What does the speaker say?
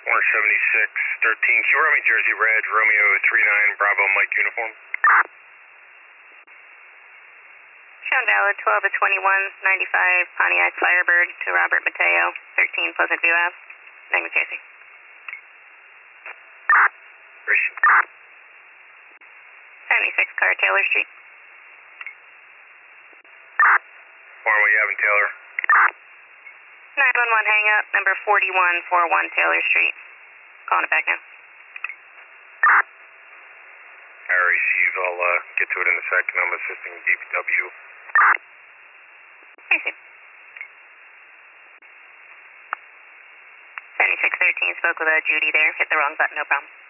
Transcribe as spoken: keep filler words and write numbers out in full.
four seventy-six thirteen, Q Romeo Jersey Red, Romeo three nine Bravo Mike uniform. Shown valid twelve to twenty-one ninety-five Pontiac Firebird to Robert Mateo, thirteen Pleasant View Ave, Nagma, Casey. Appreciate seventy-six car Taylor Street. Warren, what you having, Taylor? nine one one hang up, number forty-one forty-one Taylor Street. Calling it back now. I received. I'll uh, get to it in a second. I'm assisting D P W. I see. seventy-six thirteen spoke with uh, Judy there. Hit the wrong button, no problem.